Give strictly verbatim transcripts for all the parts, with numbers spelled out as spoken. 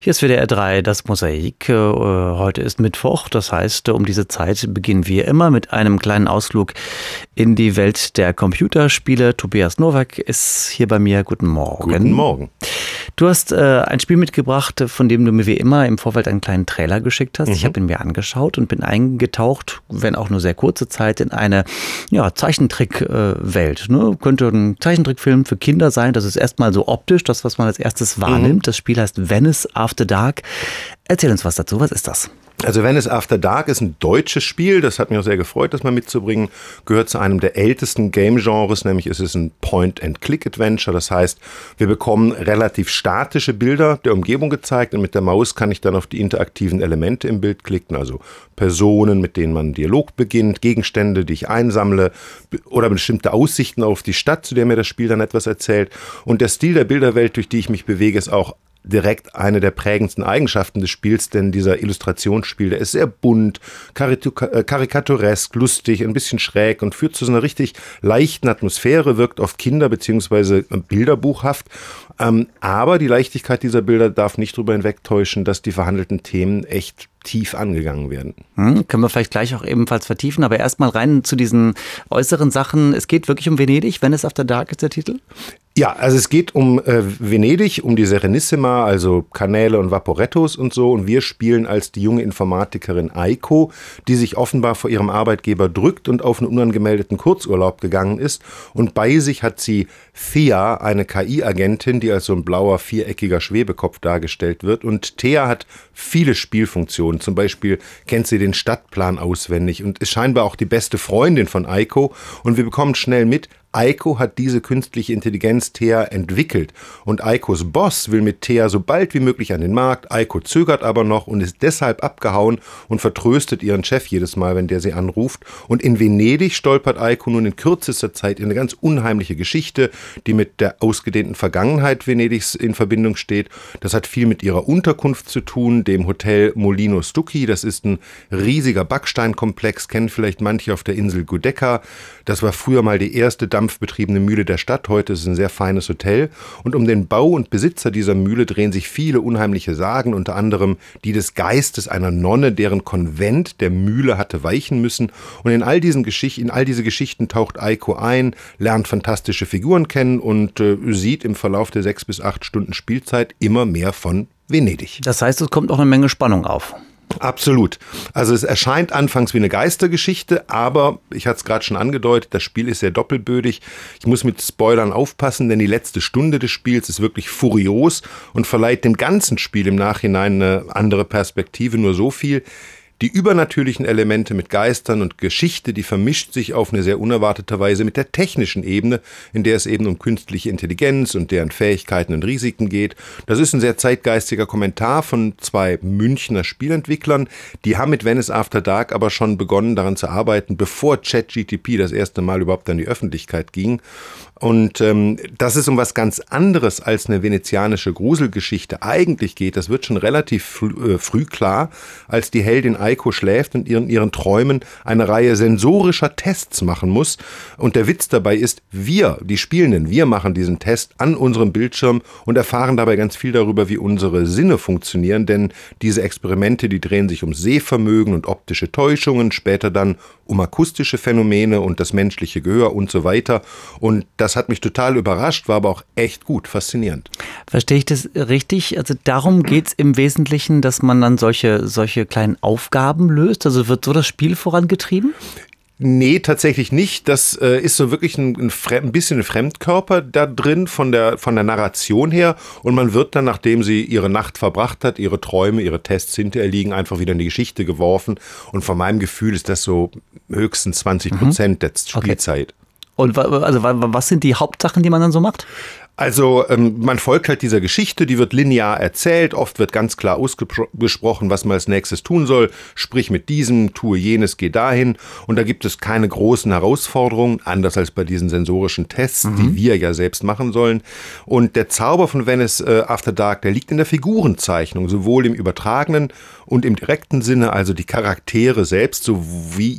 Hier ist W D R drei, das Mosaik. Heute ist Mittwoch, das heißt, um diese Zeit beginnen wir immer mit einem kleinen Ausflug in die Welt der Computerspiele. Tobias Nowak ist hier bei mir. Guten Morgen. Guten Morgen. Du hast äh, ein Spiel mitgebracht, von dem du mir wie immer im Vorfeld einen kleinen Trailer geschickt hast. Mhm. Ich habe ihn mir angeschaut und bin eingetaucht, wenn auch nur sehr kurze Zeit, in eine ja, Zeichentrick-Welt. Ne? Könnte ein Zeichentrickfilm für Kinder sein. Das ist erstmal so optisch, das, was man als erstes wahrnimmt. Mhm. Das Spiel heißt Venice After Dark. Erzähl uns was dazu. Was ist das? Also Venice After Dark ist ein deutsches Spiel, das hat mich auch sehr gefreut, das mal mitzubringen, gehört zu einem der ältesten Game-Genres, nämlich ist es ein Point-and-Click-Adventure, das heißt, wir bekommen relativ statische Bilder der Umgebung gezeigt und mit der Maus kann ich dann auf die interaktiven Elemente im Bild klicken, also Personen, mit denen man einen Dialog beginnt, Gegenstände, die ich einsammle oder bestimmte Aussichten auf die Stadt, zu der mir das Spiel dann etwas erzählt, und der Stil der Bilderwelt, durch die ich mich bewege, ist auch direkt eine der prägendsten Eigenschaften des Spiels, denn dieser Illustrationsspiel, der ist sehr bunt, karikaturesk, lustig, ein bisschen schräg und führt zu so einer richtig leichten Atmosphäre, wirkt auf Kinder- bzw. bilderbuchhaft. Ähm, aber die Leichtigkeit dieser Bilder darf nicht darüber hinwegtäuschen, dass die verhandelten Themen echt tief angegangen werden. Hm, können wir vielleicht gleich auch ebenfalls vertiefen, aber erstmal rein zu diesen äußeren Sachen. Es geht wirklich um Venedig, Venice After Dark ist der Titel? Ja, also es geht um äh, Venedig, um die Serenissima, also Kanäle und Vaporettos und so. Und wir spielen als die junge Informatikerin Eiko, die sich offenbar vor ihrem Arbeitgeber drückt und auf einen unangemeldeten Kurzurlaub gegangen ist. Und bei sich hat sie Thea, eine K I-Agentin, die als so ein blauer, viereckiger Schwebekopf dargestellt wird. Und Thea hat viele Spielfunktionen. Zum Beispiel kennt sie den Stadtplan auswendig und ist scheinbar auch die beste Freundin von Eiko. Und wir bekommen schnell mit, Eiko hat diese künstliche Intelligenz Thea entwickelt und Eikos Boss will mit Thea so bald wie möglich an den Markt. Eiko zögert aber noch und ist deshalb abgehauen und vertröstet ihren Chef jedes Mal, wenn der sie anruft. Und in Venedig stolpert Eiko nun in kürzester Zeit in eine ganz unheimliche Geschichte, die mit der ausgedehnten Vergangenheit Venedigs in Verbindung steht. Das hat viel mit ihrer Unterkunft zu tun, dem Hotel Molino Stucchi. Das ist ein riesiger Backsteinkomplex, kennen vielleicht manche auf der Insel Giudecca. Das war früher mal die erste dampfbetriebene Mühle der Stadt. Heute ist es ein sehr feines Hotel. Und um den Bau und Besitzer dieser Mühle drehen sich viele unheimliche Sagen, unter anderem die des Geistes einer Nonne, deren Konvent der Mühle hatte weichen müssen. Und in all diesen Geschichten, in all diese Geschichten taucht Eiko ein, lernt fantastische Figuren kennen und äh, sieht im Verlauf der sechs bis acht Stunden Spielzeit immer mehr von Venedig. Das heißt, es kommt auch eine Menge Spannung auf. Absolut. Also es erscheint anfangs wie eine Geistergeschichte, aber ich hatte es gerade schon angedeutet, das Spiel ist sehr doppelbödig. Ich muss mit Spoilern aufpassen, denn die letzte Stunde des Spiels ist wirklich furios und verleiht dem ganzen Spiel im Nachhinein eine andere Perspektive. Nur so viel: die übernatürlichen Elemente mit Geistern und Geschichte, die vermischt sich auf eine sehr unerwartete Weise mit der technischen Ebene, in der es eben um künstliche Intelligenz und deren Fähigkeiten und Risiken geht. Das ist ein sehr zeitgeistiger Kommentar von zwei Münchner Spielentwicklern. Die haben mit Venice After Dark aber schon begonnen, daran zu arbeiten, bevor ChatGPT das erste Mal überhaupt an die Öffentlichkeit ging. Und ähm, dass es um was ganz anderes als eine venezianische Gruselgeschichte eigentlich geht, das wird schon relativ früh, äh, früh klar, als die Heldin Eiko schläft und ihren, ihren Träumen eine Reihe sensorischer Tests machen muss. Und der Witz dabei ist, wir, die Spielenden, wir machen diesen Test an unserem Bildschirm und erfahren dabei ganz viel darüber, wie unsere Sinne funktionieren. Denn diese Experimente, die drehen sich um Sehvermögen und optische Täuschungen, später dann um akustische Phänomene und das menschliche Gehör und so weiter. Und das hat mich total überrascht, war aber auch echt gut, faszinierend. Verstehe ich das richtig? Also darum geht es im Wesentlichen, dass man dann solche, solche kleinen Aufgaben löst? Also wird so das Spiel vorangetrieben? Nee, tatsächlich nicht. Das äh, ist so wirklich ein, ein, ein bisschen ein Fremdkörper da drin von der, von der Narration her. Und man wird dann, nachdem sie ihre Nacht verbracht hat, ihre Träume, ihre Tests hinterher liegen, einfach wieder in die Geschichte geworfen. Und von meinem Gefühl ist das so höchstens zwanzig Prozent mhm. der Spielzeit. Okay. Und also was sind die Hauptsachen, die man dann so macht? Also ähm, man folgt halt dieser Geschichte, die wird linear erzählt, oft wird ganz klar ausgesprochen, was man als nächstes tun soll, sprich mit diesem, tue jenes, geh dahin, und da gibt es keine großen Herausforderungen, anders als bei diesen sensorischen Tests, mhm. die wir ja selbst machen sollen. Und der Zauber von Venice äh, After Dark, der liegt in der Figurenzeichnung, sowohl im übertragenen und im direkten Sinne, also die Charaktere selbst sowie ihre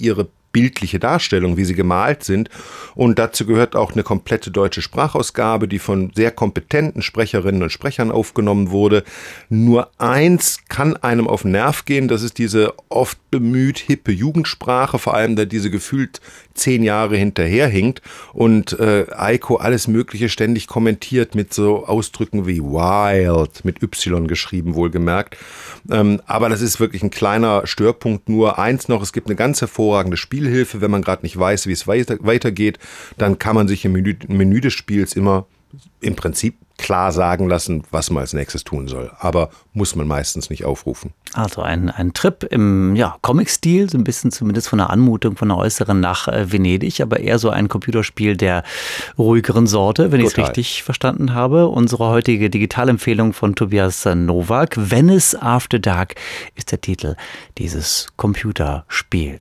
bildliche Darstellung, wie sie gemalt sind. Und dazu gehört auch eine komplette deutsche Sprachausgabe, die von sehr kompetenten Sprecherinnen und Sprechern aufgenommen wurde. Nur eins kann einem auf den Nerv gehen, das ist diese oft bemüht hippe Jugendsprache, vor allem da diese gefühlt zehn Jahre hinterherhinkt und äh, Eiko alles Mögliche ständig kommentiert mit so Ausdrücken wie wild, mit Y geschrieben wohlgemerkt. Ähm, aber das ist wirklich ein kleiner Störpunkt. Nur eins noch, es gibt eine ganz hervorragende Spielhilfe, wenn man gerade nicht weiß, wie es weiter, weitergeht, dann kann man sich im Menü, im Menü des Spiels immer im Prinzip klar sagen lassen, was man als nächstes tun soll. Aber muss man meistens nicht aufrufen. Also ein, ein Trip im ja, Comic-Stil, so ein bisschen zumindest von der Anmutung, von der Äußeren nach äh, Venedig, aber eher so ein Computerspiel der ruhigeren Sorte, wenn ich es richtig verstanden habe. Unsere heutige Digitalempfehlung von Tobias Nowak, Venice After Dark, ist der Titel dieses Computerspiels.